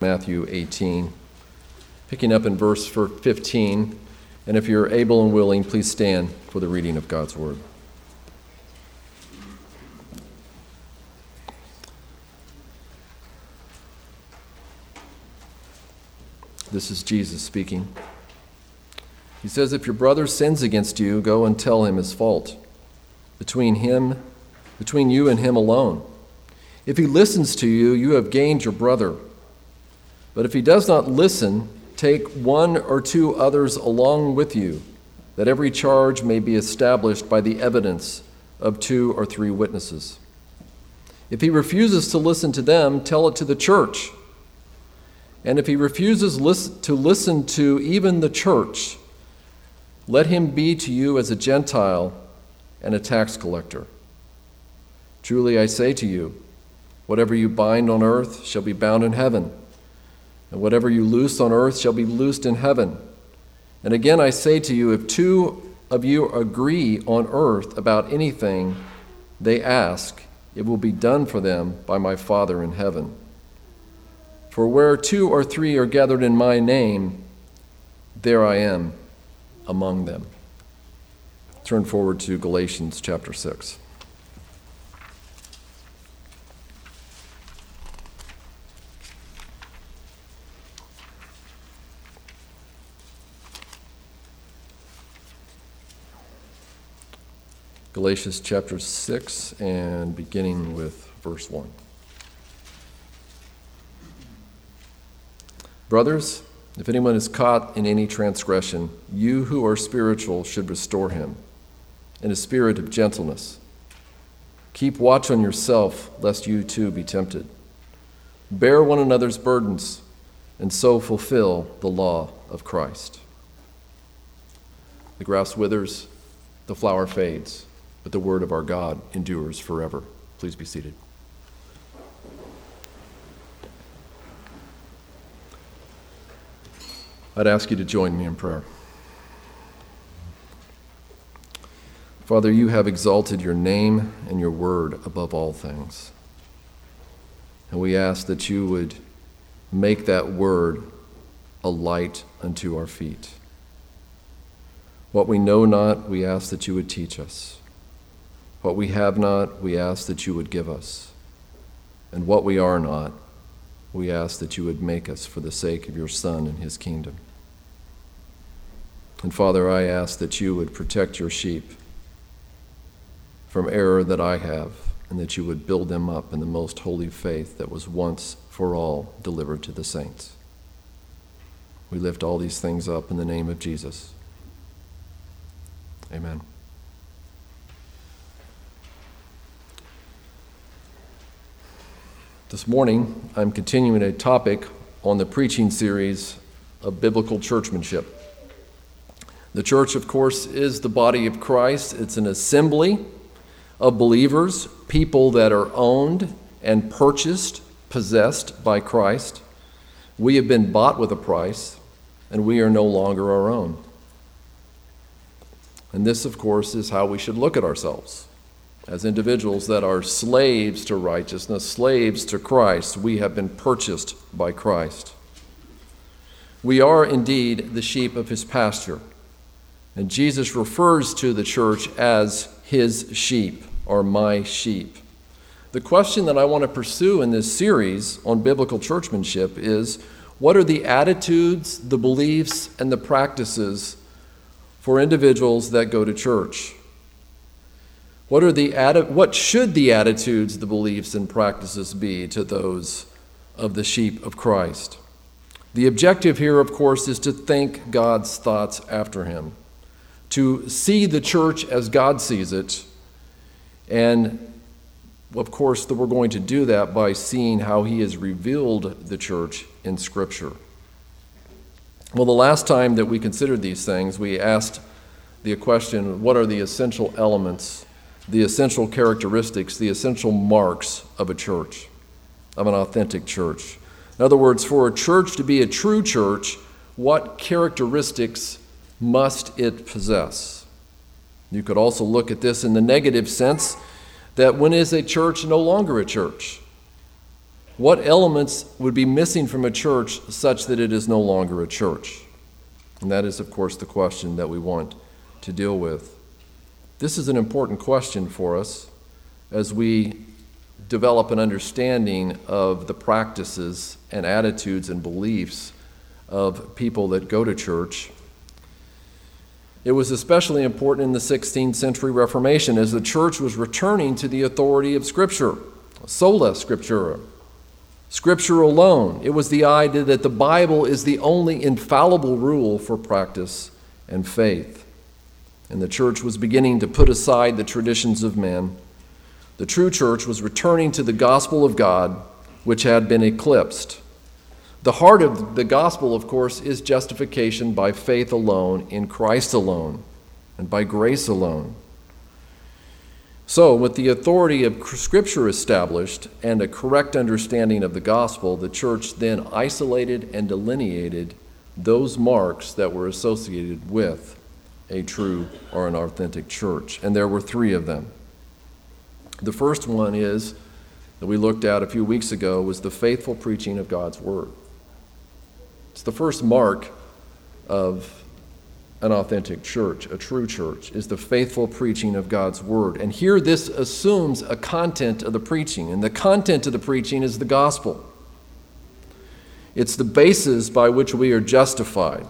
Matthew 18, picking up in verse 15. And if you're able and willing, please stand for the reading of God's word. This is Jesus speaking. He says, "If your brother sins against you, go and tell him his fault, between you and him alone. If he listens to you, you have gained your brother. But if he does not listen, take one or two others along with you, that every charge may be established by the evidence of 2 or 3 witnesses. If he refuses to listen to them, tell it to the church. And if he refuses to listen to even the church, let him be to you as a Gentile and a tax collector. Truly I say to you, whatever you bind on earth shall be bound in heaven, and whatever you loose on earth shall be loosed in heaven. And again I say to you, if 2 of you agree on earth about anything they ask, it will be done for them by my Father in heaven. For where 2 or 3 are gathered in my name, there I am among them." Turn forward to Galatians chapter 6. Galatians chapter 6 and beginning with verse 1. "Brothers, if anyone is caught in any transgression, you who are spiritual should restore him in a spirit of gentleness. Keep watch on yourself, lest you too be tempted. Bear one another's burdens, and so fulfill the law of Christ." The grass withers, the flower fades, but the word of our God endures forever. Please be seated. I'd ask you to join me in prayer. Father, you have exalted your name and your word above all things. And we ask that you would make that word a light unto our feet. What we know not, we ask that you would teach us. What we have not, we ask that you would give us. And what we are not, we ask that you would make us for the sake of your Son and his kingdom. And Father, I ask that you would protect your sheep from error that I have, and that you would build them up in the most holy faith that was once for all delivered to the saints. We lift all these things up in the name of Jesus. Amen. This morning, I'm continuing a topic on the preaching series of biblical churchmanship. The church, of course, is the body of Christ. It's an assembly of believers, people that are owned and purchased, possessed by Christ. We have been bought with a price, and we are no longer our own. And this, of course, is how we should look at ourselves. As individuals that are slaves to righteousness, slaves to Christ, we have been purchased by Christ. We are indeed the sheep of his pasture. And Jesus refers to the church as his sheep, or my sheep. The question that I want to pursue in this series on biblical churchmanship is, what are the attitudes, the beliefs, and the practices for individuals that go to church? What should the attitudes, the beliefs, and practices be to those of the sheep of Christ? The objective here, of course, is to think God's thoughts after him, to see the church as God sees it, and of course, we're going to do that by seeing how he has revealed the church in Scripture. Well, the last time that we considered these things, we asked the question, what are the essential elements, the essential characteristics, the essential marks of a church, of an authentic church? In other words, for a church to be a true church, what characteristics must it possess? You could also look at this in the negative sense, that when is a church no longer a church? What elements would be missing from a church such that it is no longer a church? And that is, of course, the question that we want to deal with. This is an important question for us as we develop an understanding of the practices and attitudes and beliefs of people that go to church. It was especially important in the 16th century Reformation as the church was returning to the authority of Scripture, sola scriptura, Scripture alone. It was the idea that the Bible is the only infallible rule for practice and faith. And the church was beginning to put aside the traditions of men. The true church was returning to the gospel of God, which had been eclipsed. The heart of the gospel, of course, is justification by faith alone, in Christ alone, and by grace alone. So, with the authority of Scripture established and a correct understanding of the gospel, the church then isolated and delineated those marks that were associated with a true or an authentic church. And there were three of them. The first one is, that we looked at a few weeks ago, was the faithful preaching of God's Word. It's the first mark of an authentic church, a true church, is the faithful preaching of God's Word. And here this assumes a content of the preaching, and the content of the preaching is the gospel. It's the basis by which we are justified.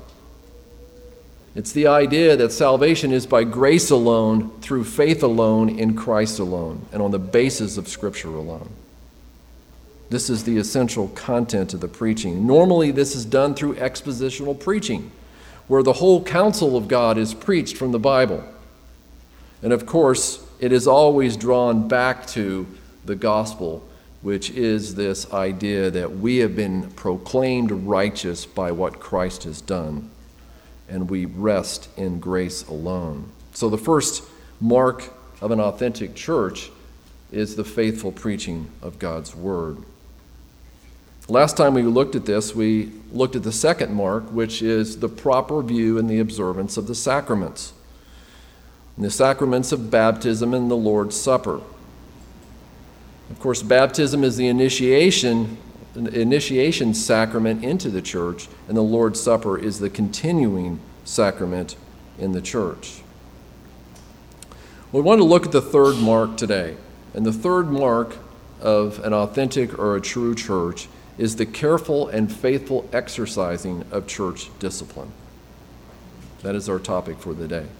It's the idea that salvation is by grace alone, through faith alone, in Christ alone, and on the basis of Scripture alone. This is the essential content of the preaching. Normally, this is done through expositional preaching, where the whole counsel of God is preached from the Bible. And of course, it is always drawn back to the gospel, which is this idea that we have been proclaimed righteous by what Christ has done, and we rest in grace alone. So the first mark of an authentic church is the faithful preaching of God's Word. Last time we looked at this, we looked at the second mark, which is the proper view and the observance of the sacraments. And the sacraments of baptism and the Lord's Supper. Of course, baptism is the initiation sacrament into the church, and the Lord's Supper is the continuing sacrament in the church. We want to look at the third mark today. And the third mark of an authentic or a true church is the careful and faithful exercising of church discipline. That is our topic for the day.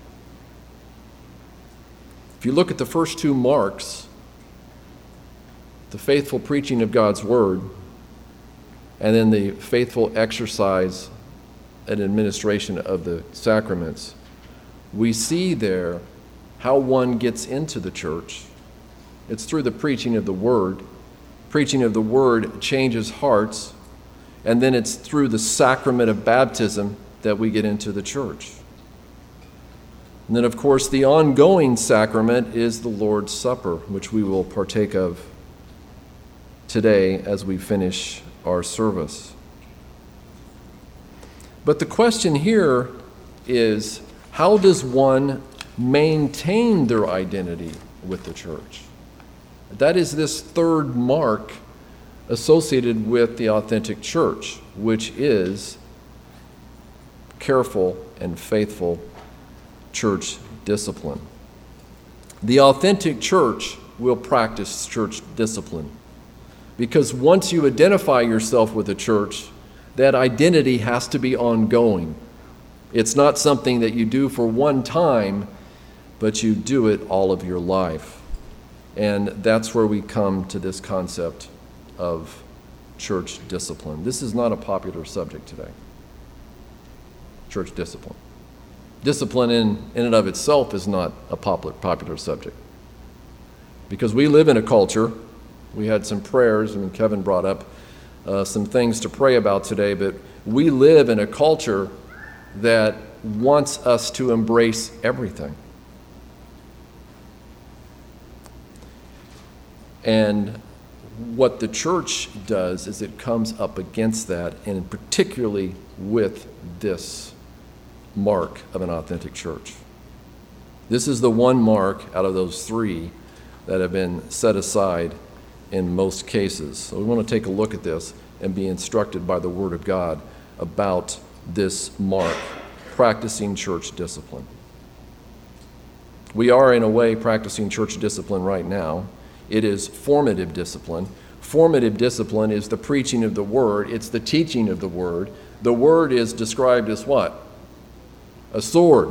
If you look at the first two marks, the faithful preaching of God's Word, and then the faithful exercise and administration of the sacraments, we see there how one gets into the church. It's through the preaching of the Word. Preaching of the Word changes hearts, and then it's through the sacrament of baptism that we get into the church. And then, of course, the ongoing sacrament is the Lord's Supper, which we will partake of today as we finish our service. But the question here is, how does one maintain their identity with the church? That is this third mark associated with the authentic church, which is careful and faithful church discipline. The authentic church will practice church discipline, because once you identify yourself with a church, that identity has to be ongoing. It's not something that you do for one time, but you do it all of your life. And that's where we come to this concept of church discipline. This is not a popular subject today. Church discipline. Discipline in and of itself is not a popular subject. Because we live in a culture, we had some prayers, and Kevin brought up some things to pray about today, but we live in a culture that wants us to embrace everything. And what the church does is it comes up against that, and particularly with this mark of an authentic church. This is the one mark out of those three that have been set aside in most cases. So we want to take a look at this and be instructed by the Word of God about this mark, practicing church discipline. We are, in a way, practicing church discipline right now. It is formative discipline. Formative discipline is the preaching of the Word. It's the teaching of the Word. The Word is described as what? A sword.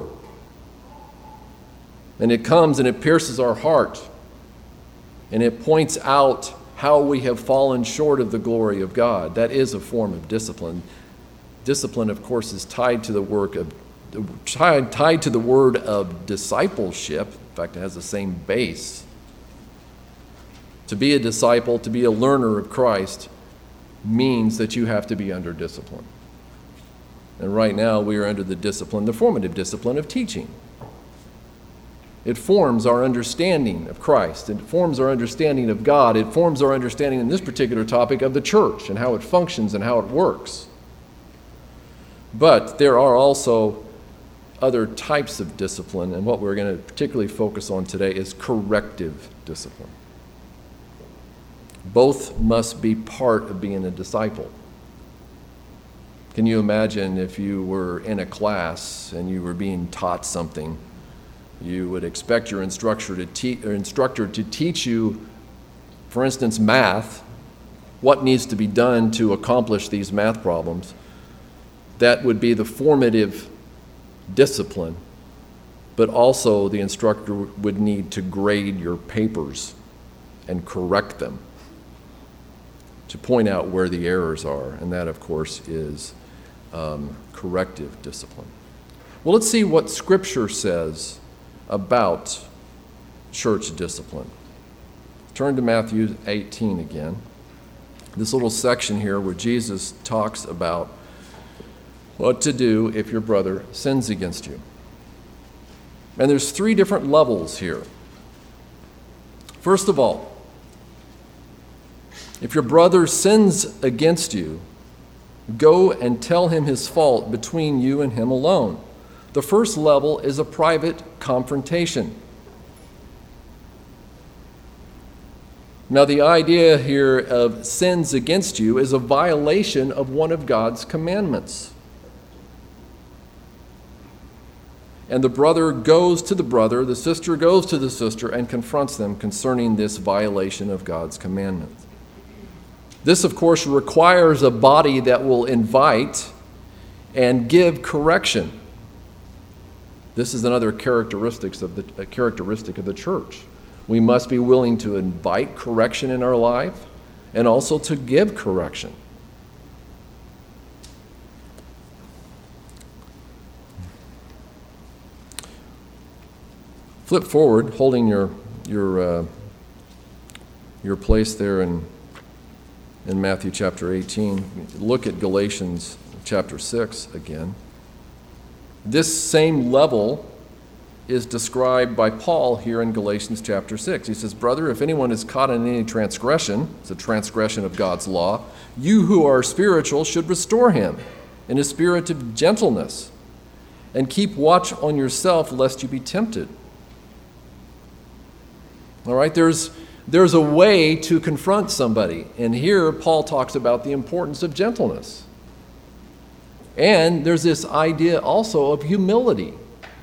And it comes and it pierces our heart. And it points out how we have fallen short of the glory of God. That is a form of discipline. Discipline, of course, is tied to the word of discipleship. In fact, it has the same base. To be a disciple, to be a learner of Christ, means that you have to be under discipline. And right now we are under the discipline, the formative discipline of teaching. It forms our understanding of Christ. It forms our understanding of God. It forms our understanding in this particular topic of the church and how it functions and how it works. But there are also other types of discipline, and what we're going to particularly focus on today is corrective discipline. Both must be part of being a disciple. Can you imagine if you were in a class and you were being taught something? You would expect your instructor to teach you, for instance, math, what needs to be done to accomplish these math problems. That would be the formative discipline, but also the instructor would need to grade your papers and correct them, to point out where the errors are, and that, of course, is corrective discipline. Well, let's see what Scripture says about church discipline. Turn to Matthew 18 again. This little section here where Jesus talks about what to do if your brother sins against you. And there's 3 different levels here. First of all, if your brother sins against you, go and tell him his fault between you and him alone. The first level is a private confrontation. Now, the idea here of sins against you is a violation of one of God's commandments. And the brother goes to the brother, the sister goes to the sister, and confronts them concerning this violation of God's commandment. This, of course, requires a body that will invite and give correction. This is another characteristic of the church. We must be willing to invite correction in our life and also to give correction. Flip forward, holding your place there in Matthew chapter 18. Look at Galatians chapter 6 again. This same level is described by Paul here in Galatians chapter 6. He says, "Brother, if anyone is caught in any transgression," it's a transgression of God's law, "you who are spiritual should restore him in a spirit of gentleness, and keep watch on yourself lest you be tempted." All right, there's a way to confront somebody. And here Paul talks about the importance of gentleness. And there's this idea also of humility.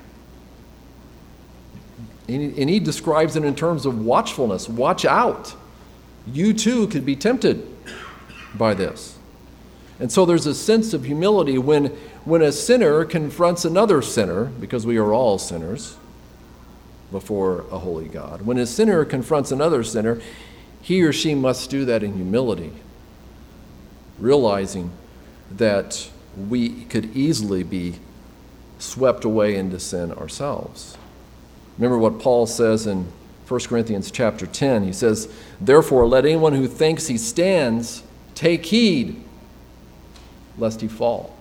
And he describes it in terms of watchfulness. Watch out. You too could be tempted by this. And so there's a sense of humility when a sinner confronts another sinner, because we are all sinners before a holy God. When a sinner confronts another sinner, he or she must do that in humility, realizing that we could easily be swept away into sin ourselves. Remember what Paul says in 1 Corinthians chapter 10. He says, "Therefore, let anyone who thinks he stands take heed, lest he fall."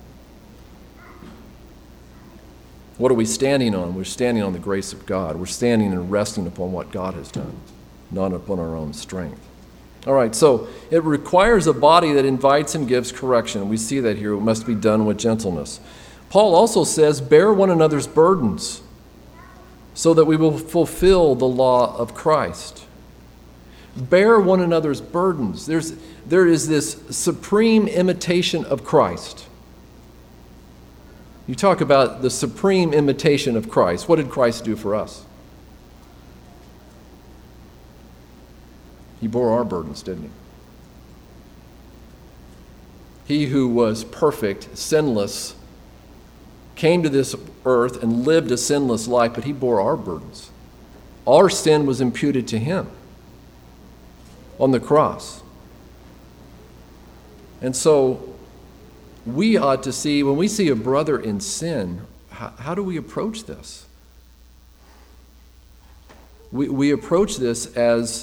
What are we standing on? We're standing on the grace of God. We're standing and resting upon what God has done, not upon our own strength. All right, so it requires a body that invites and gives correction. We see that here. It must be done with gentleness. Paul also says, "Bear one another's burdens, so that we will fulfill the law of Christ." Bear one another's burdens. There is this supreme imitation of Christ. You talk about the supreme imitation of Christ. What did Christ do for us? He bore our burdens, didn't he? He who was perfect, sinless, came to this earth and lived a sinless life, but he bore our burdens. Our sin was imputed to him on the cross. And so we ought to see, when we see a brother in sin, how do we approach this? We approach this as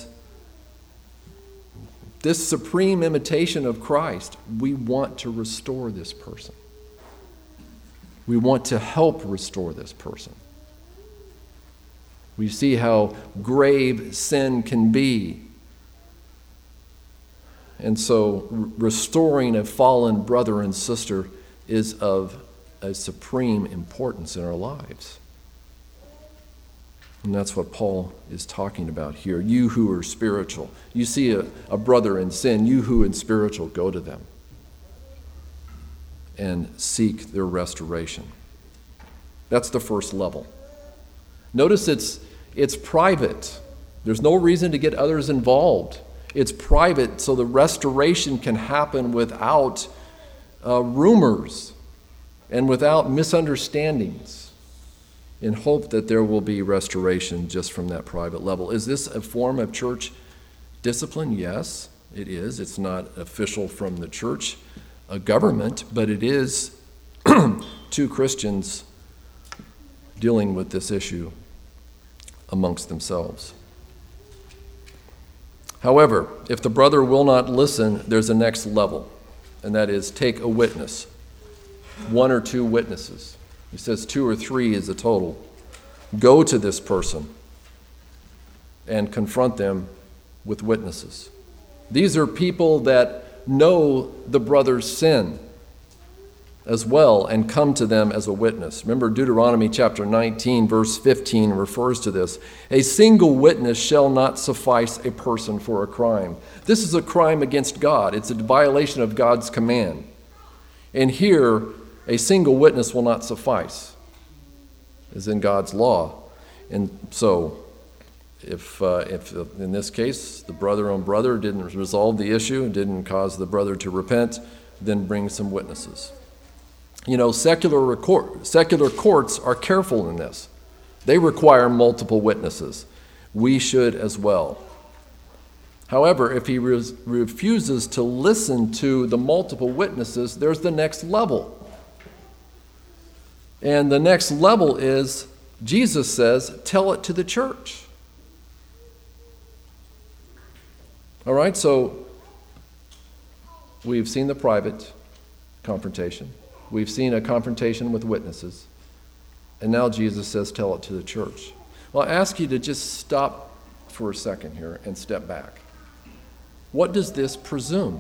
this supreme imitation of Christ. We want to restore this person. We want to help restore this person. We see how grave sin can be. And so restoring a fallen brother and sister is of a supreme importance in our lives. And that's what Paul is talking about here. You who are spiritual, you see a brother in sin, you who are spiritual, go to them and seek their restoration. That's the first level. Notice it's private. There's no reason to get others involved. It's private, so the restoration can happen without rumors and without misunderstandings, in hope that there will be restoration just from that private level. Is this a form of church discipline? Yes, it is. It's not official from the church, a government, but it is two Christians dealing with this issue amongst themselves. However, if the brother will not listen, there's a next level, and that is take a witness, one or two witnesses. He says 2 or 3 is the total. Go to this person and confront them with witnesses. These are people that know the brother's sin as well and come to them as a witness. Remember, Deuteronomy chapter 19, verse 15 refers to this. A single witness shall not suffice a person for a crime. This is a crime against God. It's a violation of God's command. And here, a single witness will not suffice, as in God's law. And so, if in this case, the brother on brother didn't resolve the issue, didn't cause the brother to repent, then bring some witnesses. You know, secular courts are careful in this. They require multiple witnesses. We should as well. However, if he refuses to listen to the multiple witnesses, there's the next level. And the next level is, Jesus says, tell it to the church. All right, so we've seen the private confrontation. We've seen a confrontation with witnesses. And now Jesus says, tell it to the church. Well, I ask you to just stop for a second here and step back. What does this presume?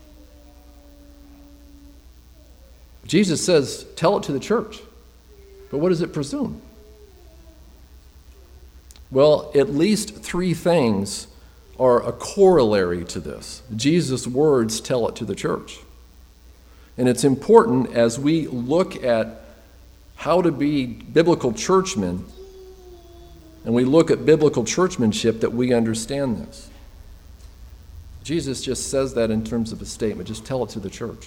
Jesus says, tell it to the church. But what does it presume? Well, at least 3 things are a corollary to this. Jesus' words tell it to the church. And it's important as we look at how to be biblical churchmen, and we look at biblical churchmanship, that we understand this. Jesus just says that in terms of a statement. Just tell it to the church.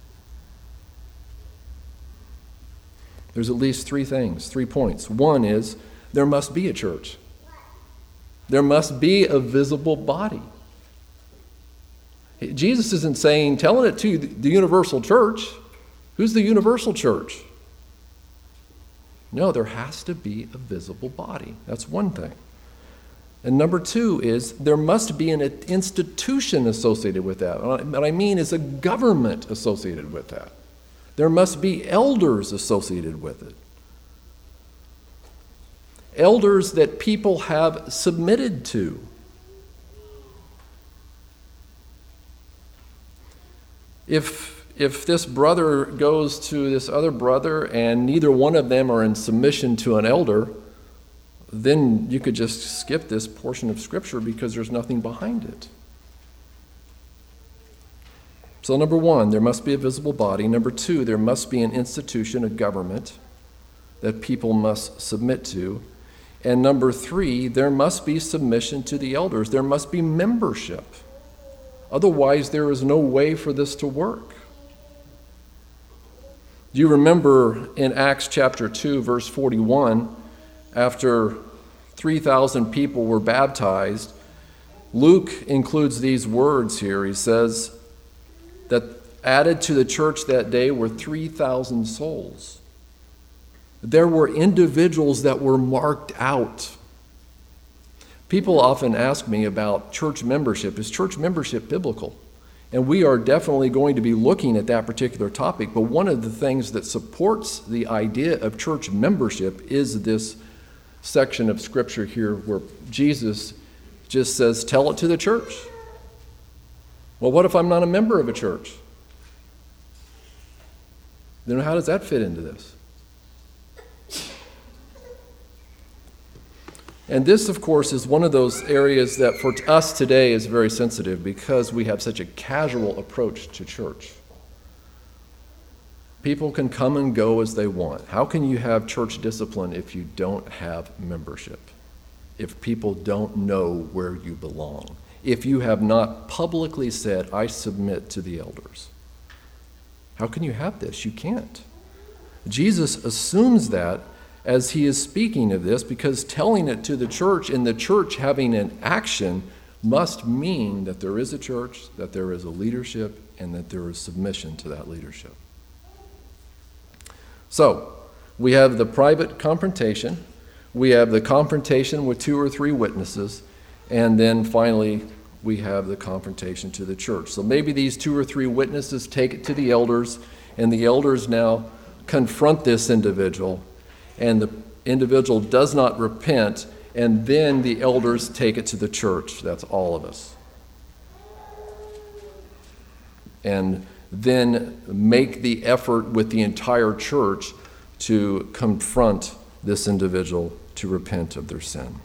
There's at least 3 things, 3 points. One is, there must be a church. There must be a visible body. Jesus isn't saying, telling it to the universal church. Who's the universal church? No, there has to be a visible body. That's one thing. And number 2 is, there must be an institution associated with that. What I mean is a government associated with that. There must be elders associated with it. Elders that people have submitted to. If this brother goes to this other brother and neither one of them are in submission to an elder, then you could just skip this portion of Scripture because there's nothing behind it. So number one, there must be a visible body. Number two, there must be an institution, a government, that people must submit to. And number three, there must be submission to the elders. There must be membership. Otherwise, there is no way for this to work. Do you remember in Acts chapter 2, verse 41, after 3,000 people were baptized, Luke includes these words here. He says that added to the church that day were 3,000 souls. There were individuals that were marked out. People often ask me about church membership. Is church membership biblical? And we are definitely going to be looking at that particular topic. But one of the things that supports the idea of church membership is this section of Scripture here where Jesus just says, tell it to the church. Well, what if I'm not a member of a church? Then how does that fit into this? And this, of course, is one of those areas that for us today is very sensitive because we have such a casual approach to church. People can come and go as they want. How can you have church discipline if you don't have membership? If people don't know where you belong? If you have not publicly said, I submit to the elders? How can you have this? You can't. Jesus assumes that as he is speaking of this, because telling it to the church and the church having an action must mean that there is a church, that there is a leadership, and that there is submission to that leadership. So, we have the private confrontation, we have the confrontation with 2 or 3 witnesses, and then finally we have the confrontation to the church. So maybe these 2 or 3 witnesses take it to the elders, and the elders now confront this individual, and the individual does not repent, and then the elders take it to the church. That's all of us. And then make the effort with the entire church to confront this individual to repent of their sin.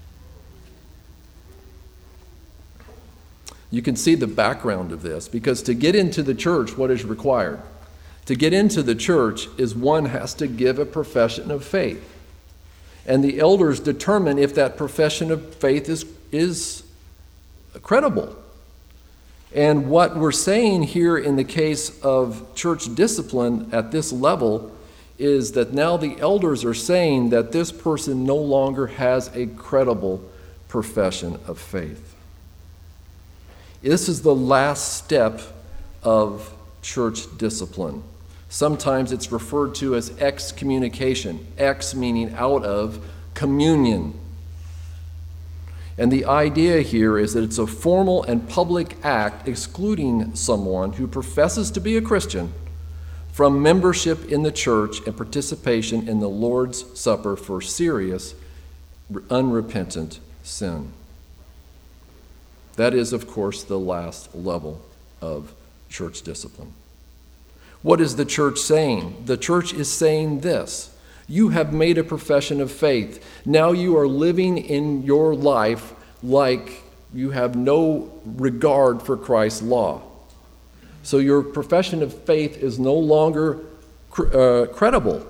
You can see the background of this, because to get into the church, what is required? To get into the church is one has to give a profession of faith. And the elders determine if that profession of faith is credible. And what we're saying here in the case of church discipline at this level is that now the elders are saying that this person no longer has a credible profession of faith. This is the last step of church discipline. Sometimes it's referred to as excommunication, ex meaning out of, communion. And the idea here is that it's a formal and public act excluding someone who professes to be a Christian from membership in the church and participation in the Lord's Supper for serious, unrepentant sin. That is, of course, the last level of church discipline. What is the church saying? The church is saying this: you have made a profession of faith. Now you are living in your life like you have no regard for Christ's law. So your profession of faith is no longer credible.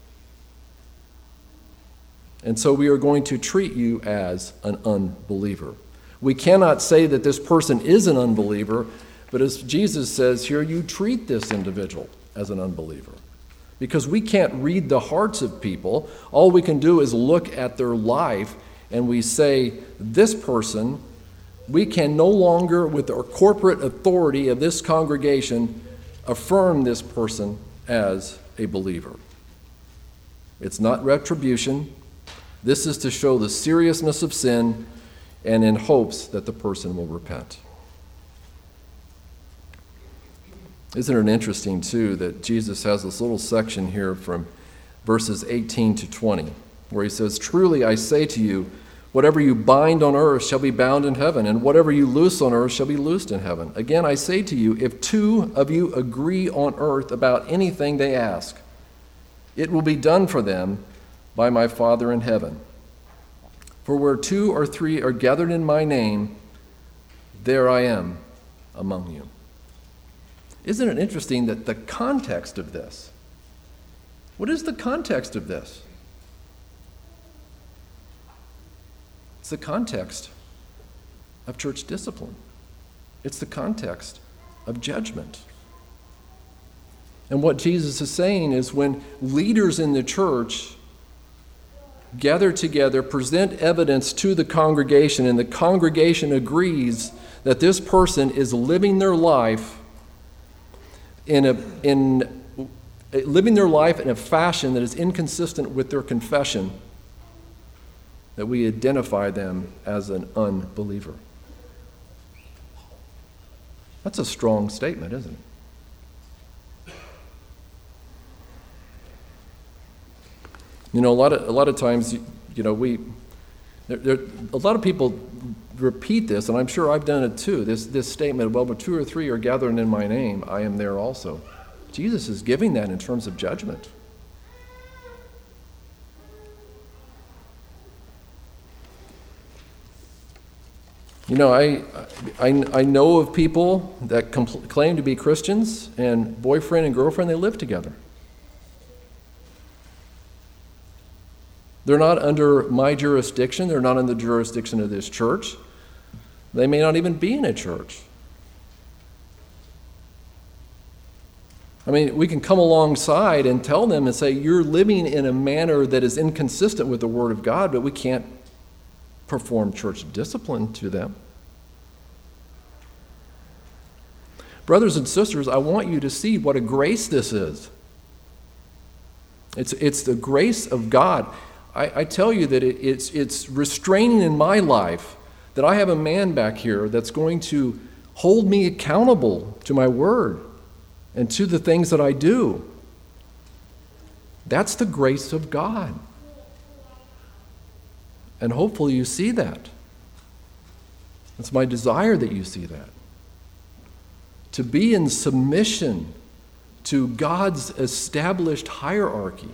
And so we are going to treat you as an unbeliever. We cannot say that this person is an unbeliever, but as Jesus says here, you treat this individual as an unbeliever. Because we can't read the hearts of people. All we can do is look at their life and we say, this person, we can no longer, with our corporate authority of this congregation, affirm this person as a believer. It's not retribution. This is to show the seriousness of sin and in hopes that the person will repent. Isn't it interesting, too, that Jesus has this little section here from verses 18 to 20, where he says, truly I say to you, whatever you bind on earth shall be bound in heaven, and whatever you loose on earth shall be loosed in heaven. Again, I say to you, if 2 of you agree on earth about anything they ask, it will be done for them by my Father in heaven. For where 2 or 3 are gathered in my name, there I am among you. Isn't it interesting that the context of this, what is the context of this? It's the context of church discipline. It's the context of judgment. And what Jesus is saying is when leaders in the church gather together, present evidence to the congregation, and the congregation agrees that this person is living their life in a fashion that is inconsistent with their confession, that we identify them as an unbeliever. That's a strong statement, isn't it? You know, a lot of times, you know, a lot of people repeat this, and I'm sure I've done it too, this statement, well, where 2 or 3 are gathering in my name, I am there also. Jesus is giving that in terms of judgment. You know, I know of people that claim to be Christians, and boyfriend and girlfriend, they live together. They're not under my jurisdiction. They're not in the jurisdiction of this church. They may not even be in a church. I mean, we can come alongside and tell them and say, you're living in a manner that is inconsistent with the Word of God, but we can't perform church discipline to them. Brothers and sisters, I want you to see what a grace this is. It's the grace of God. I tell you that it's restraining in my life that I have a man back here that's going to hold me accountable to my word and to the things that I do. That's the grace of God. And hopefully you see that. It's my desire that you see that. To be in submission to God's established hierarchy.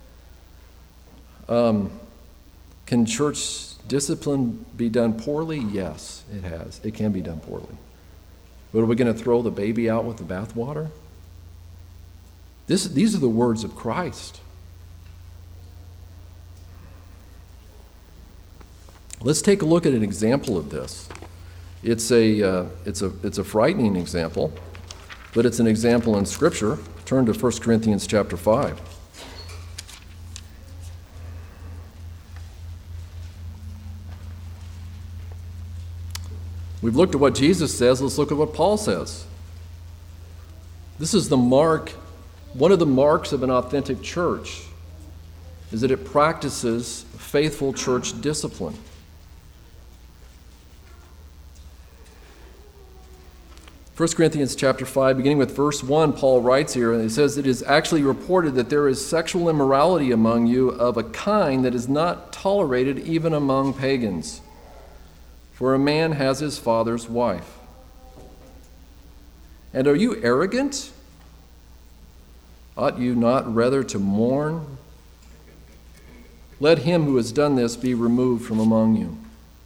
Can church discipline be done poorly? Yes, it has. It can be done poorly. But are we going to throw the baby out with the bathwater? These are the words of Christ. Let's take a look at an example of this. It's a frightening example, but it's an example in Scripture. Turn to 1 Corinthians chapter 5. We've looked at what Jesus says. Let's look at what Paul says. This is the mark, one of the marks of an authentic church, is that it practices faithful church discipline. 1 Corinthians chapter 5, beginning with verse 1, Paul writes here, and he says, it is actually reported that there is sexual immorality among you of a kind that is not tolerated even among pagans. For a man has his father's wife. And are you arrogant? Ought you not rather to mourn? Let him who has done this be removed from among you.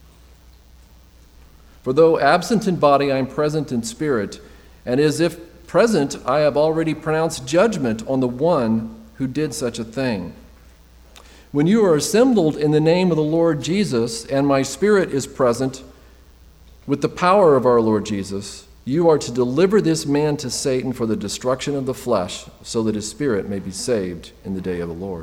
For though absent in body, I am present in spirit, and as if present, I have already pronounced judgment on the one who did such a thing. When you are assembled in the name of the Lord Jesus, and my spirit is present with the power of our Lord Jesus, you are to deliver this man to Satan for the destruction of the flesh, so that his spirit may be saved in the day of the Lord.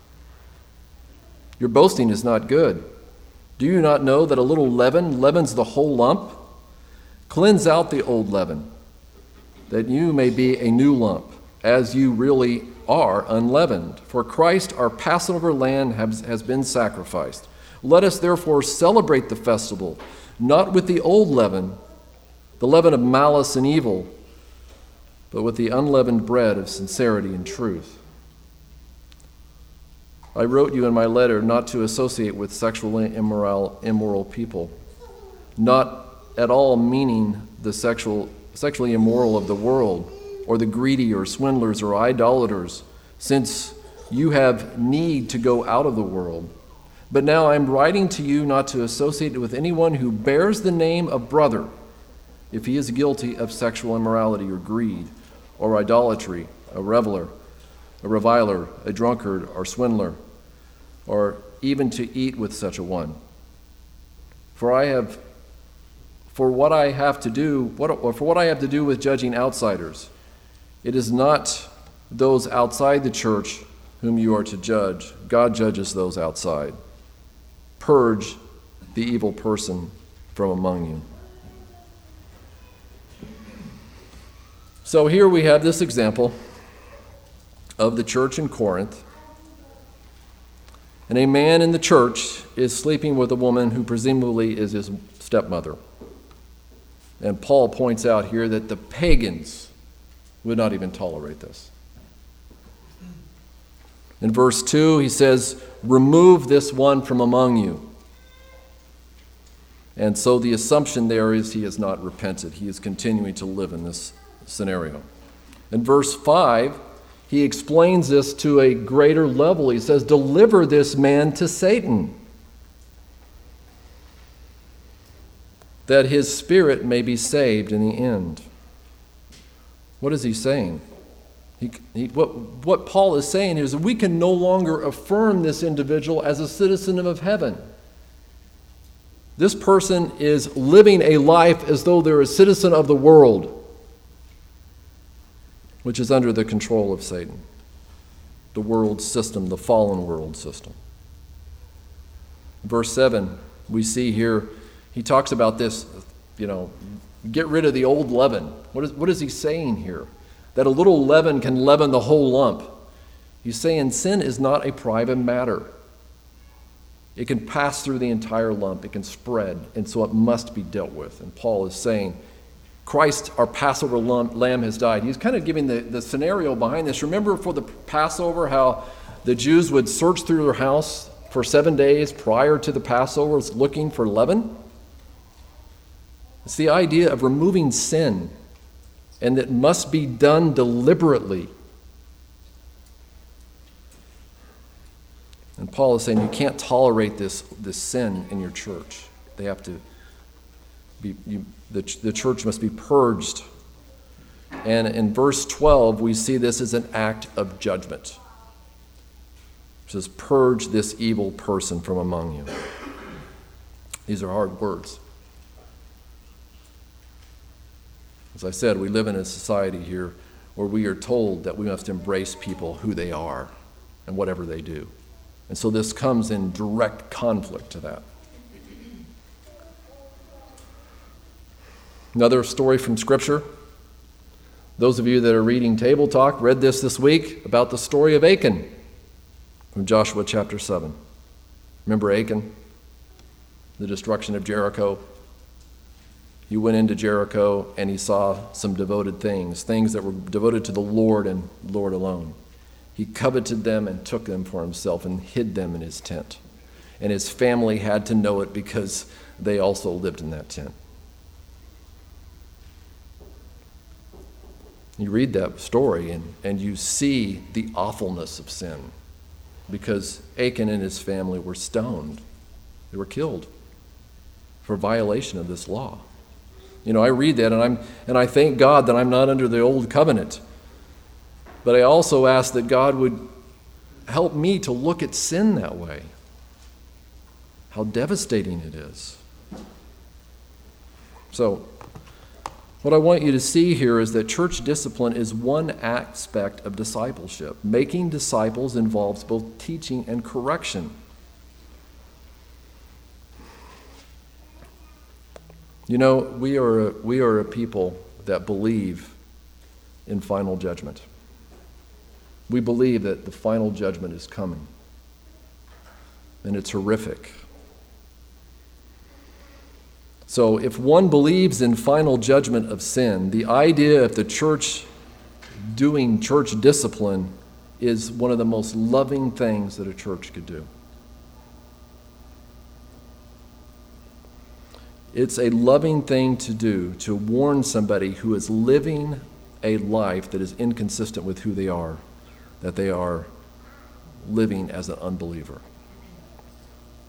Your boasting is not good. Do you not know that a little leaven leavens the whole lump? Cleanse out the old leaven, that you may be a new lump, as you really are unleavened. For Christ, our Passover lamb, has been sacrificed. Let us therefore celebrate the festival, not with the old leaven, the leaven of malice and evil, but with the unleavened bread of sincerity and truth. I wrote you in my letter not to associate with sexually immoral people, not at all meaning the sexually immoral of the world, or the greedy or swindlers or idolaters, since you have need to go out of the world. But now I'm writing to you not to associate with anyone who bears the name of brother, if he is guilty of sexual immorality or greed, or idolatry, a reveler, a reviler, a drunkard, or swindler, or even to eat with such a one. For what I have to do with judging outsiders, it is not those outside the church whom you are to judge. God judges those outside. Purge the evil person from among you. So here we have this example of the church in Corinth. And a man in the church is sleeping with a woman who presumably is his stepmother. And Paul points out here that the pagans would not even tolerate this. In verse 2, he says, "Remove this one from among you." And so the assumption there is he has not repented. He is continuing to live in this scenario. In verse 5, he explains this to a greater level. He says, "Deliver this man to Satan, that his spirit may be saved in the end." What is he saying? What Paul is saying is that we can no longer affirm this individual as a citizen of heaven. This person is living a life as though they're a citizen of the world, which is under the control of Satan, the world system, the fallen world system. Verse 7, we see here, he talks about this, get rid of the old leaven. What is he saying here? That a little leaven can leaven the whole lump. He's saying sin is not a private matter. It can pass through the entire lump. It can spread, and so it must be dealt with. And Paul is saying, Christ, our Passover lamb, has died. He's kind of giving the scenario behind this. Remember for the Passover how the Jews would search through their house for 7 days prior to the Passover looking for leaven? It's the idea of removing sin, and it must be done deliberately. And Paul is saying you can't tolerate this sin in your church. They have to be, the church must be purged. And in verse 12, we see this as an act of judgment. It says, "Purge this evil person from among you." These are hard words. As I said, we live in a society here where we are told that we must embrace people who they are and whatever they do. And so this comes in direct conflict to that. Another story from Scripture. Those of you that are reading Table Talk read this week about the story of Achan from Joshua chapter 7. Remember Achan? The destruction of Jericho. He went into Jericho and he saw some devoted things that were devoted to the Lord and Lord alone. He coveted them and took them for himself and hid them in his tent. And his family had to know it because they also lived in that tent. You read that story and you see the awfulness of sin, because Achan and his family were stoned. They were killed for violation of this law. I read that and I thank God that I'm not under the old covenant. But I also ask that God would help me to look at sin that way. How devastating it is. So, what I want you to see here is that church discipline is one aspect of discipleship. Making disciples involves both teaching and correction. We are a people that believe in final judgment. We believe that the final judgment is coming, and it's horrific. So if one believes in final judgment of sin, the idea of the church doing church discipline is one of the most loving things that a church could do. It's a loving thing to do, to warn somebody who is living a life that is inconsistent with who they are, that they are living as an unbeliever.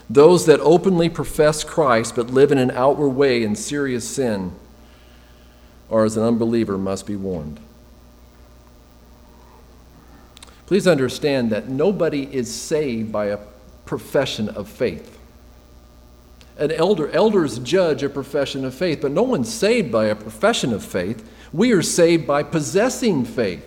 Those that openly profess Christ but live in an outward way in serious sin, or as an unbeliever, must be warned. Please understand that nobody is saved by a profession of faith. Elders judge a profession of faith, but no one's saved by a profession of faith. We are saved by possessing faith.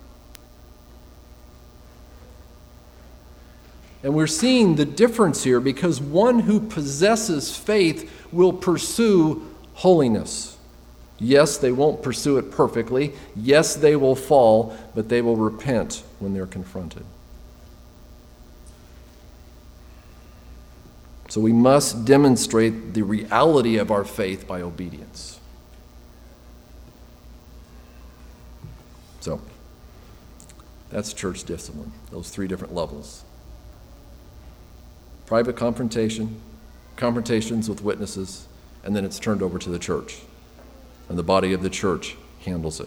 And we're seeing the difference here because one who possesses faith will pursue holiness. Yes, they won't pursue it perfectly. Yes, they will fall, but they will repent when they're confronted. So we must demonstrate the reality of our faith by obedience. So, that's church discipline, those three different levels. Private confrontations with witnesses, and then it's turned over to the church. And the body of the church handles it.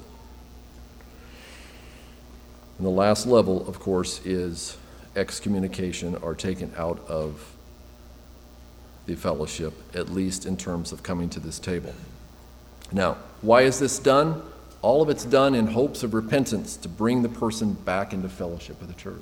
And the last level, of course, is excommunication, or taken out of the fellowship, at least in terms of coming to this table. Now, why is this done? All of it's done in hopes of repentance to bring the person back into fellowship with the church.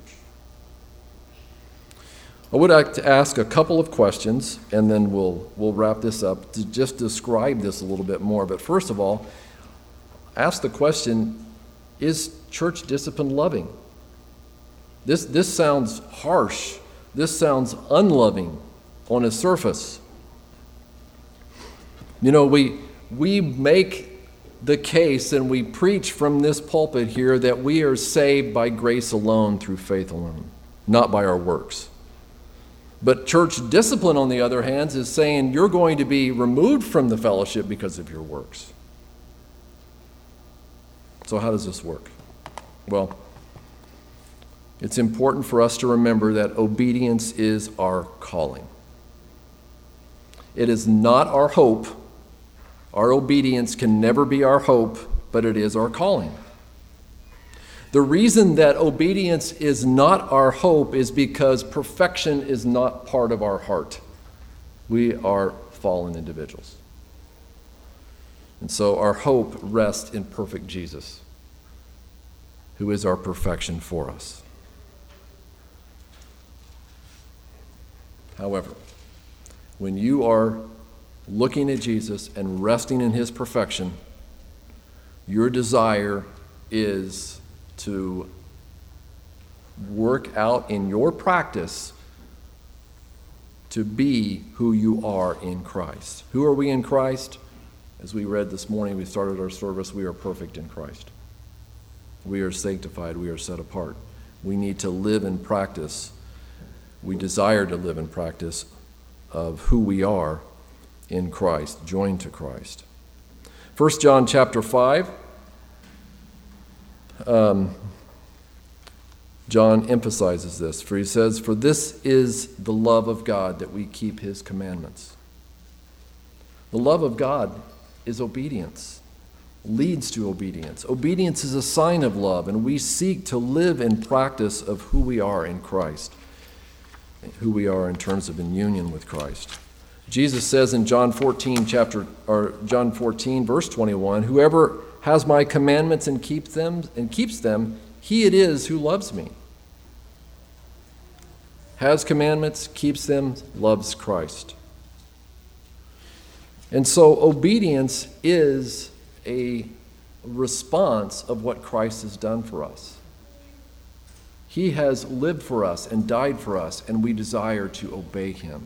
I would like to ask a couple of questions, and then we'll wrap this up to just describe this a little bit more. But first of all, ask the question, is church discipline loving? This sounds harsh. This sounds unloving on its surface. You know, we make the case and we preach from this pulpit here that we are saved by grace alone through faith alone, not by our works. But church discipline, on the other hand, is saying you're going to be removed from the fellowship because of your works. So how does this work? Well, it's important for us to remember that obedience is our calling. It is not our hope. Our obedience can never be our hope, but it is our calling. The reason that obedience is not our hope is because perfection is not part of our heart. We are fallen individuals. And so our hope rests in perfect Jesus, who is our perfection for us. However, when you are looking at Jesus and resting in his perfection, your desire is to work out in your practice to be who you are in Christ. Who are we in Christ? As we read this morning, we started our service, we are perfect in Christ. We are sanctified, we are set apart. We need to live in practice. We desire to live in practice of who we are in Christ, joined to Christ. 1 John chapter 5, John emphasizes this, for he says, "For this is the love of God, that we keep his commandments." The love of God is obedience, leads to obedience. Obedience is a sign of love, and we seek to live in practice of who we are in Christ, who we are in terms of in union with Christ. Jesus says in John 14, verse 21, "Whoever has my commandments and keeps them, he it is who loves me." Has commandments, keeps them, loves Christ. And so obedience is a response of what Christ has done for us. He has lived for us and died for us, and we desire to obey him.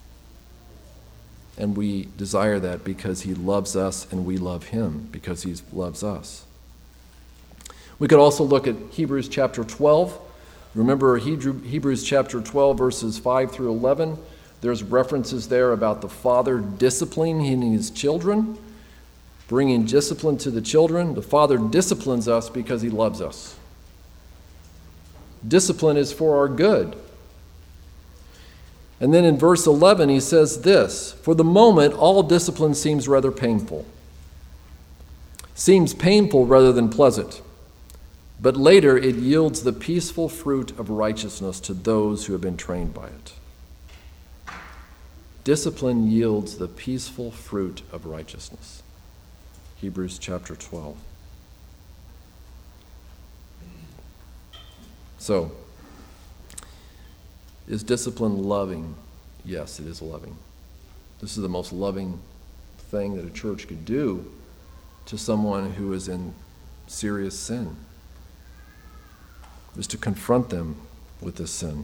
And we desire that because he loves us and we love him because he loves us. We could also look at Hebrews chapter 12. Remember Hebrews chapter 12, verses 5 through 11. There's references there about the father disciplining his children, bringing discipline to the children. The father disciplines us because he loves us. Discipline is for our good. And then in verse 11 he says this, "For the moment all discipline seems rather painful. Seems painful rather than pleasant. But later it yields the peaceful fruit of righteousness to those who have been trained by it." discipline yields the peaceful fruit of righteousness. Hebrews chapter 12. So, is discipline loving? Yes, it is loving. This is the most loving thing that a church could do to someone who is in serious sin, is to confront them with this sin.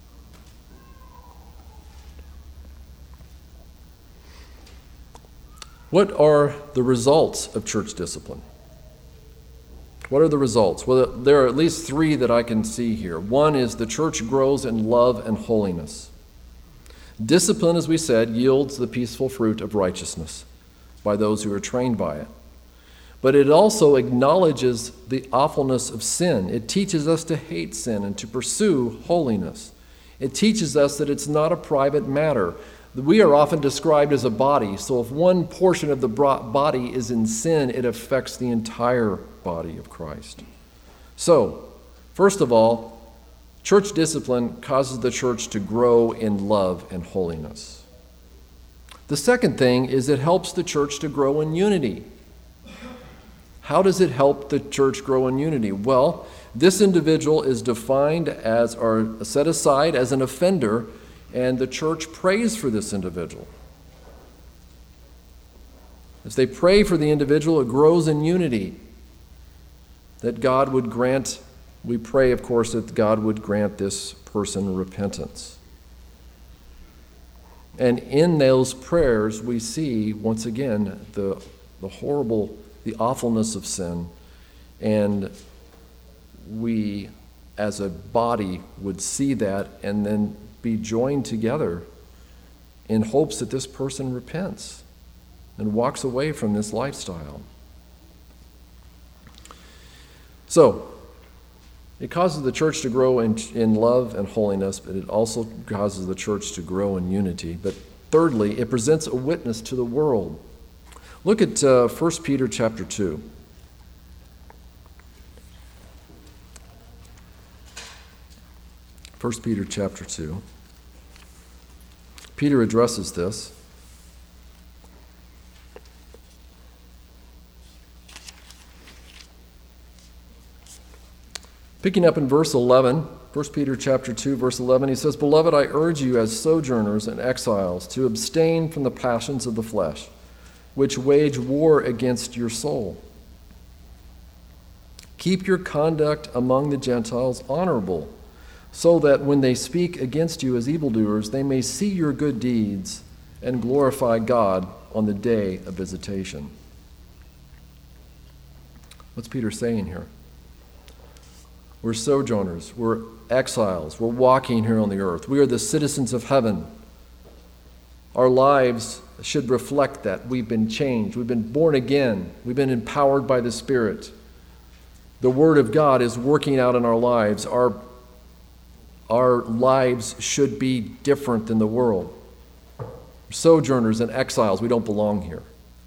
What are the results of church discipline? What are the results? Well, there are at least three that I can see here. One is the church grows in love and holiness. Discipline, as we said, yields the peaceful fruit of righteousness by those who are trained by it. But it also acknowledges the awfulness of sin. It teaches us to hate sin and to pursue holiness. It teaches us that it's not a private matter. We are often described as a body, so if one portion of the body is in sin, it affects the entire body of Christ. So, first of all, church discipline causes the church to grow in love and holiness. The second thing is it helps the church to grow in unity. How does it help the church grow in unity? Well, this individual is defined as or set aside as an offender, and the church prays for this individual. As they pray for the individual, it grows in unity. That God would grant, we pray, of course, that God would grant this person repentance. And in those prayers, we see, once again, the horrible, the awfulness of sin. And we, as a body, would see that and then be joined together in hopes that this person repents and walks away from this lifestyle. So, it causes the church to grow in love and holiness, but it also causes the church to grow in unity. But thirdly, it presents a witness to the world. Look at 1 Peter chapter 2. 1 Peter chapter 2. Peter addresses this. Picking up in verse 11, 1 Peter chapter 2, verse 11, he says, "Beloved, I urge you as sojourners and exiles to abstain from the passions of the flesh, which wage war against your soul. Keep your conduct among the Gentiles honorable, so that when they speak against you as evildoers, they may see your good deeds and glorify God on the day of visitation." What's Peter saying here? We're sojourners, we're exiles, we're walking here on the earth. We are the citizens of heaven. Our lives should reflect that. We've been changed, we've been born again, we've been empowered by the Spirit. The Word of God is working out in our lives. Our lives should be different than the world. We're sojourners and exiles, we don't belong here.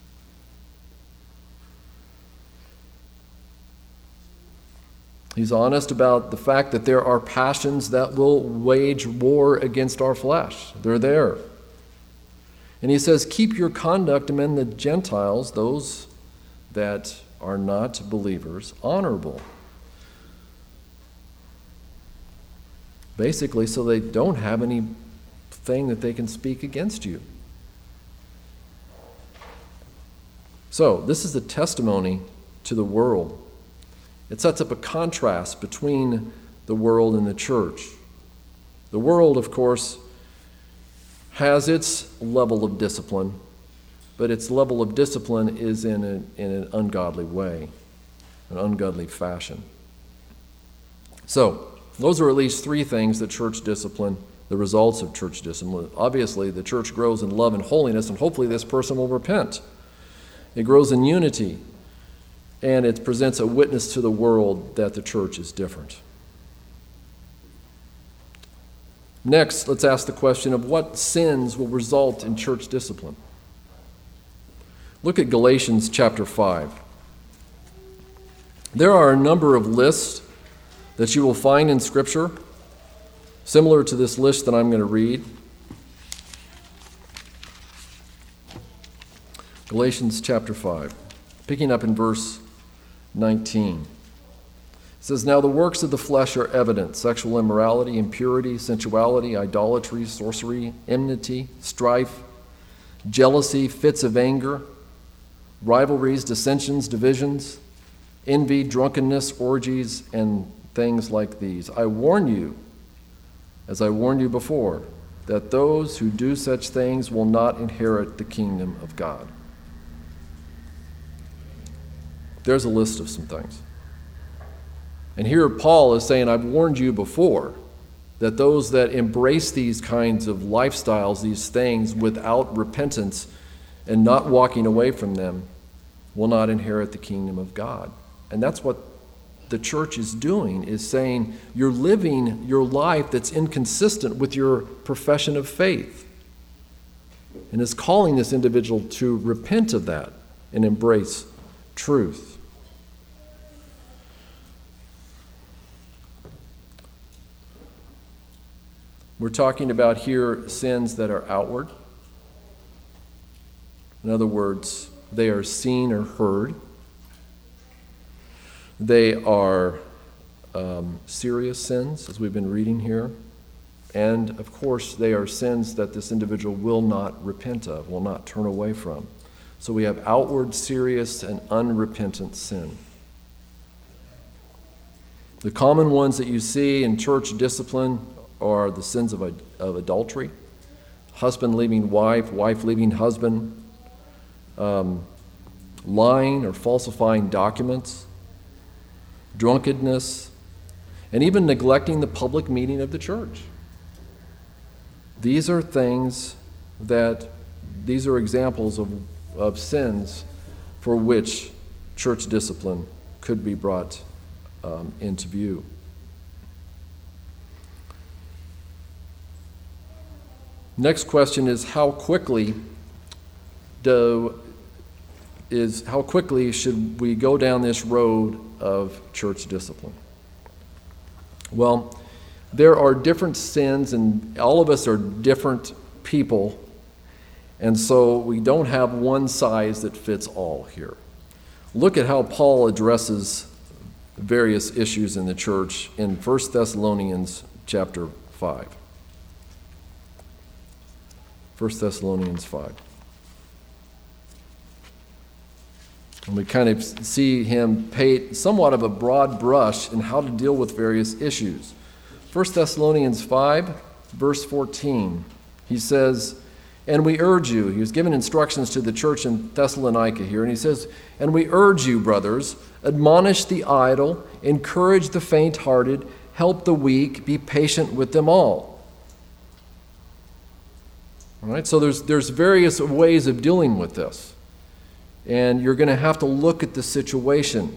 He's honest about the fact that there are passions that will wage war against our flesh. They're there. And he says, keep your conduct among the Gentiles, those that are not believers, honorable. Basically, so they don't have anything that they can speak against you. So, this is a testimony to the world. It sets up a contrast between the world and the church. The world, of course, has its level of discipline, but its level of discipline is in an ungodly way, an ungodly fashion. So, those are at least three things that church discipline, the results of church discipline. Obviously, the church grows in love and holiness, and hopefully this person will repent. It grows in unity. And it presents a witness to the world that the church is different. Next, let's ask the question of what sins will result in church discipline. Look at Galatians chapter 5. There are a number of lists that you will find in Scripture, similar to this list that I'm going to read. Galatians chapter 5, picking up in verse 19. It says, "Now the works of the flesh are evident: sexual immorality, impurity, sensuality, idolatry, sorcery, enmity, strife, jealousy, fits of anger, rivalries, dissensions, divisions, envy, drunkenness, orgies, and things like these. I warn you, as I warned you before, that those who do such things will not inherit the kingdom of God." There's a list of some things. And here Paul is saying, I've warned you before that those that embrace these kinds of lifestyles, these things, without repentance and not walking away from them, will not inherit the kingdom of God. And that's what the church is doing, is saying you're living your life that's inconsistent with your profession of faith, and is calling this individual to repent of that and embrace truth. We're talking about here sins that are outward. In other words, they are seen or heard. They are serious sins, as we've been reading here. And, of course, they are sins that this individual will not repent of, will not turn away from. So we have outward, serious, and unrepentant sin. The common ones that you see in church discipline are the sins of adultery, husband leaving wife, wife leaving husband, lying or falsifying documents, drunkenness, and even neglecting the public meeting of the church. These are examples of sins for which church discipline could be brought into view. Next question is how quickly should we go down this road of church discipline? Well, there are different sins, and all of us are different people, and so we don't have one size that fits all here. Look at how Paul addresses various issues in the church in 1 Thessalonians chapter 5. 1 Thessalonians 5. And we kind of see him paint somewhat of a broad brush in how to deal with various issues. 1 Thessalonians 5, verse 14, he says, "And we urge you," he was giving instructions to the church in Thessalonica here, and he says, "And we urge you, brothers, admonish the idle, encourage the faint-hearted, help the weak, be patient with them all." All right, so there's various ways of dealing with this. And you're going to have to look at the situation.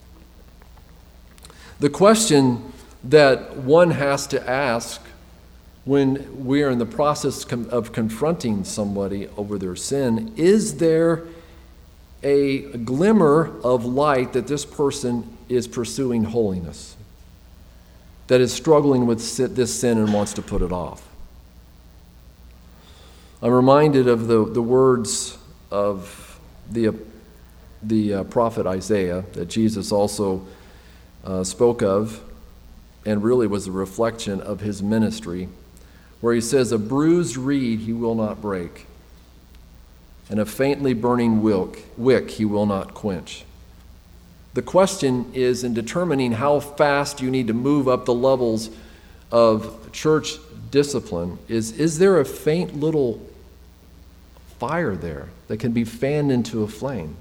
The question that one has to ask when we are in the process of confronting somebody over their sin, is there a glimmer of light that this person is pursuing holiness, that is struggling with this sin and wants to put it off? I'm reminded of the words of the prophet Isaiah that Jesus also spoke of, and really was a reflection of his ministry, where he says, "A bruised reed he will not break, and a faintly burning wick he will not quench." The question is, in determining how fast you need to move up the levels of church discipline, is there a faint little fire there that can be fanned into a flame?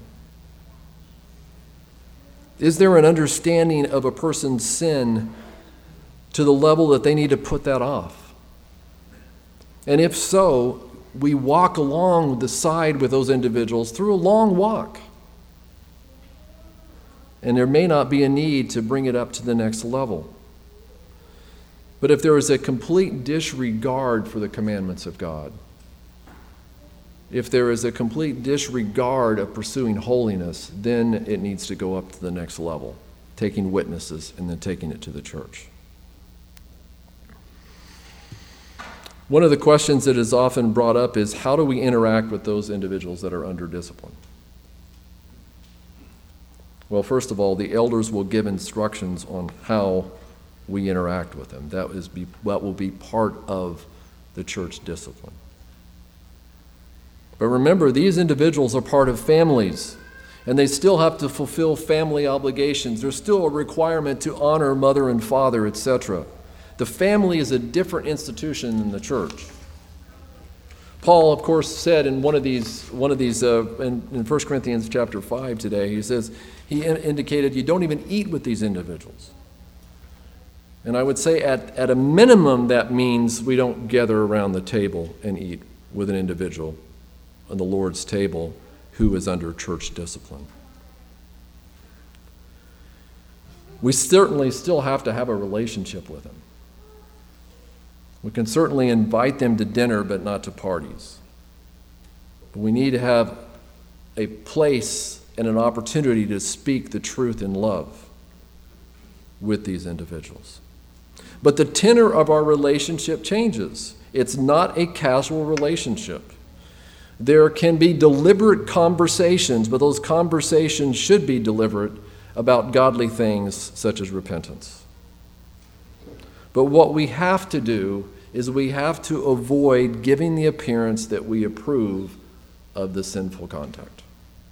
Is there an understanding of a person's sin to the level that they need to put that off? And if so, we walk along the side with those individuals through a long walk. And there may not be a need to bring it up to the next level. But if there is a complete disregard for the commandments of God, if there is a complete disregard of pursuing holiness, then it needs to go up to the next level, taking witnesses and then taking it to the church. One of the questions that is often brought up is, how do we interact with those individuals that are under discipline? Well, first of all, the elders will give instructions on how we interact with them. That will be part of the church discipline. But remember, these individuals are part of families, and they still have to fulfill family obligations. There's still a requirement to honor mother and father, etc. The family is a different institution than the church. Paul, of course, said in one of these in 1 Corinthians chapter 5 today, he indicated you don't even eat with these individuals. And I would say at a minimum that means we don't gather around the table and eat with an individual on the Lord's table who is under church discipline. We certainly still have to have a relationship with them. We can certainly invite them to dinner, but not to parties. But we need to have a place and an opportunity to speak the truth in love with these individuals. But the tenor of our relationship changes. It's not a casual relationship. There can be deliberate conversations, but those conversations should be deliberate about godly things such as repentance. But what we have to do is we have to avoid giving the appearance that we approve of the sinful conduct.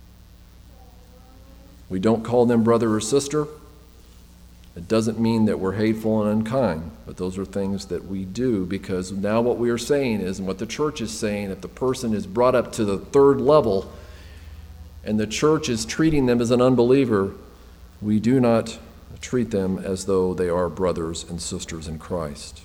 We don't call them brother or sister. It doesn't mean that we're hateful and unkind, but those are things that we do because now what we are saying is, and what the church is saying, if the person is brought up to the third level and the church is treating them as an unbeliever, we do not treat them as though they are brothers and sisters in Christ.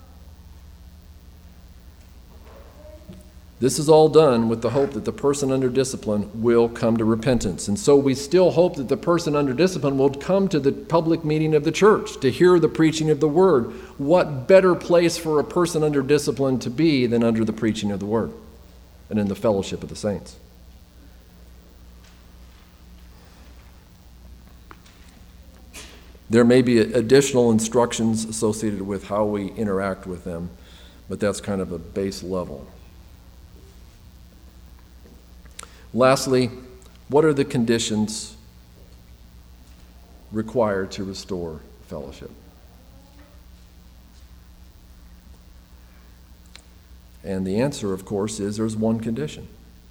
This is all done with the hope that the person under discipline will come to repentance. And so we still hope that the person under discipline will come to the public meeting of the church to hear the preaching of the word. What better place for a person under discipline to be than under the preaching of the word and in the fellowship of the saints? There may be additional instructions associated with how we interact with them, but that's kind of a base level. Lastly, what are the conditions required to restore fellowship? And the answer, of course, is there's one condition.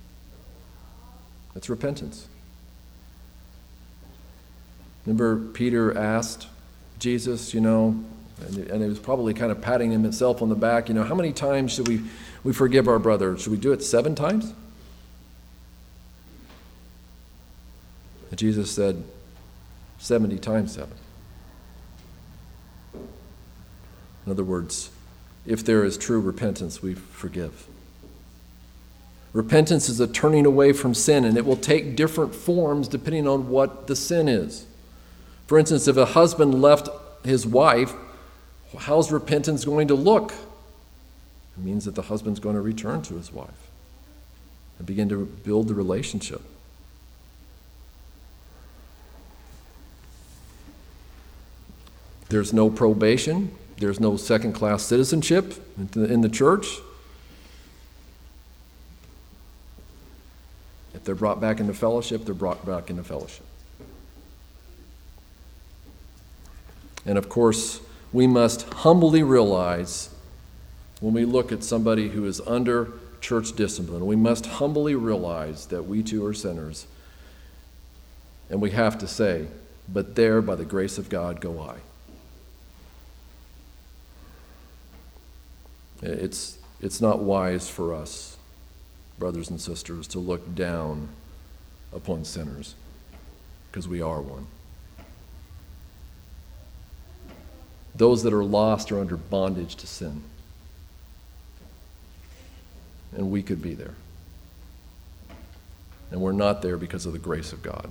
It's repentance. Remember, Peter asked Jesus, and he was probably kind of patting himself on the back, how many times should we forgive our brother? Should we do it 7 times? And Jesus said, 70 times 7. In other words, if there is true repentance, we forgive. Repentance is a turning away from sin, and it will take different forms depending on what the sin is. For instance, if a husband left his wife, how's repentance going to look? It means that the husband's going to return to his wife and begin to build the relationship. There's no probation. There's no second-class citizenship in the church. If they're brought back into fellowship, they're brought back into fellowship. And of course, we must humbly realize when we look at somebody who is under church discipline, we must humbly realize that we too are sinners. And we have to say, but there, by the grace of God, go I. It's not wise for us, brothers and sisters, to look down upon sinners, because we are one. Those that are lost are under bondage to sin. And we could be there. And we're not there because of the grace of God.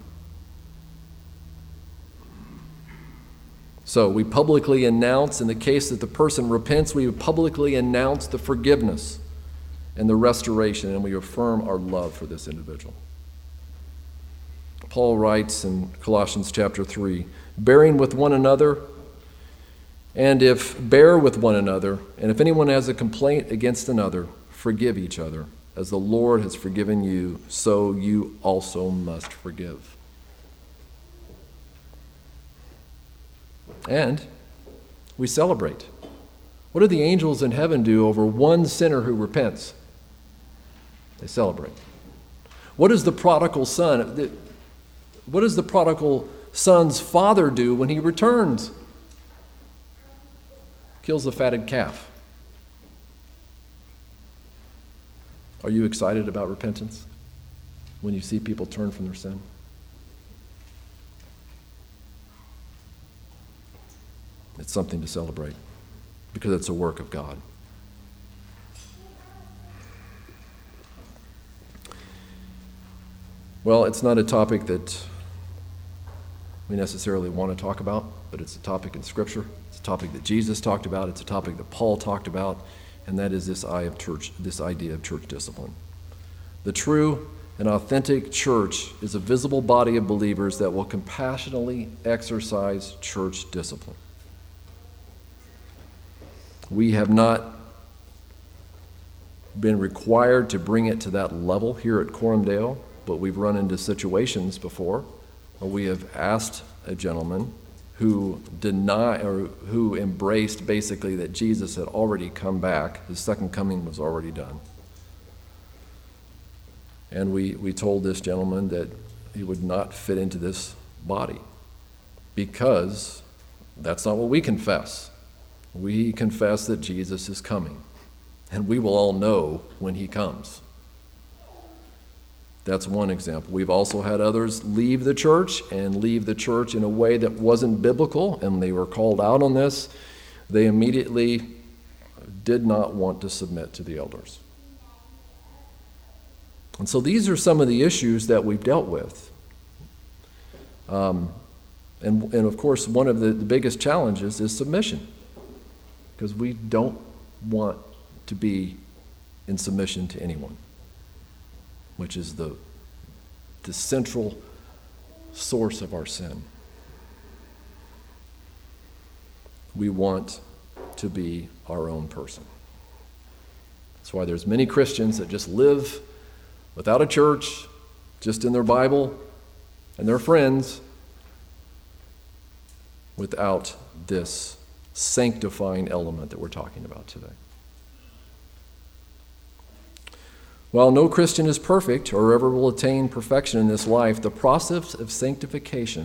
So we publicly announce, in the case that the person repents, we publicly announce the forgiveness and the restoration, and we affirm our love for this individual. Paul writes in Colossians chapter 3, bearing with one another And if bear with one another, and if anyone has a complaint against another, forgive each other. As the Lord has forgiven you, so you also must forgive. And we celebrate. What do the angels in heaven do over one sinner who repents? They celebrate. What does the prodigal son, what does the prodigal son's father do when he returns? Kills the fatted calf. Are you excited about repentance when you see people turn from their sin? It's something to celebrate because it's a work of God. Well, it's not a topic that we necessarily want to talk about, but it's a topic in Scripture. It's a topic that Jesus talked about. It's a topic that Paul talked about, and that is this idea of church discipline. The true and authentic church is a visible body of believers that will compassionately exercise church discipline. We have not been required to bring it to that level here at Coram Deo, but we've run into situations before where we have asked a gentleman who embraced basically that Jesus had already come back, his second coming was already done. And we told this gentleman that he would not fit into this body because that's not what we confess. We confess that Jesus is coming, and we will all know when he comes. That's one example. We've also had others leave the church in a way that wasn't biblical, and they were called out on this. They immediately did not want to submit to the elders. And so these are some of the issues that we've dealt with. And of course, one of the biggest challenges is submission, because we don't want to be in submission to anyone, which is the central source of our sin. We want to be our own person. That's why there's many Christians that just live without a church, just in their Bible and their friends, without this sanctifying element that we're talking about today. While no Christian is perfect or ever will attain perfection in this life, the process of sanctification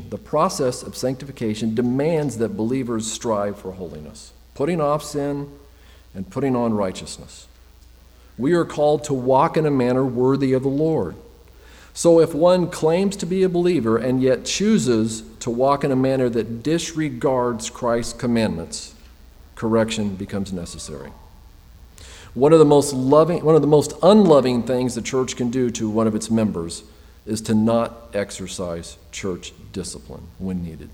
demands that believers strive for holiness, putting off sin and putting on righteousness. We are called to walk in a manner worthy of the Lord. So if one claims to be a believer and yet chooses to walk in a manner that disregards Christ's commandments, correction becomes necessary. One of the most unloving things the church can do to one of its members is to not exercise church discipline when needed.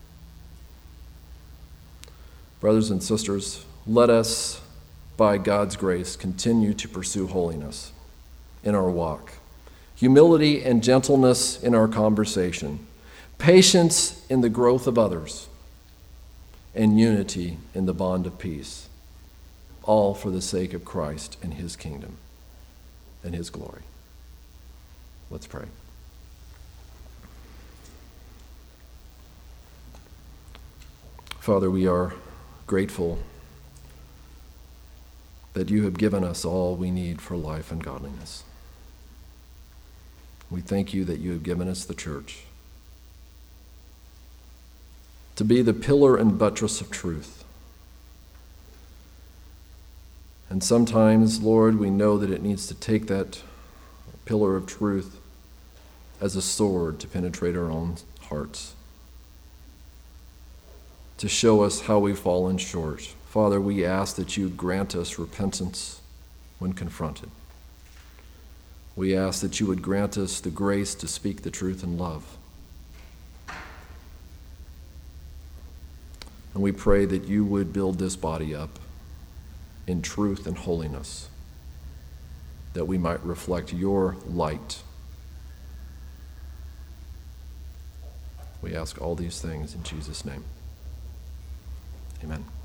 Brothers and sisters, let us, by God's grace, continue to pursue holiness in our walk, humility and gentleness in our conversation, patience in the growth of others, and unity in the bond of peace, all for the sake of Christ and his kingdom and his glory. Let's pray. Father, we are grateful that you have given us all we need for life and godliness. We thank you that you have given us the church to be the pillar and buttress of truth. And sometimes, Lord, we know that it needs to take that pillar of truth as a sword to penetrate our own hearts, to show us how we've fallen short. Father, we ask that you grant us repentance when confronted. We ask that you would grant us the grace to speak the truth in love. And we pray that you would build this body up in truth and holiness, that we might reflect your light. We ask all these things in Jesus' name. Amen.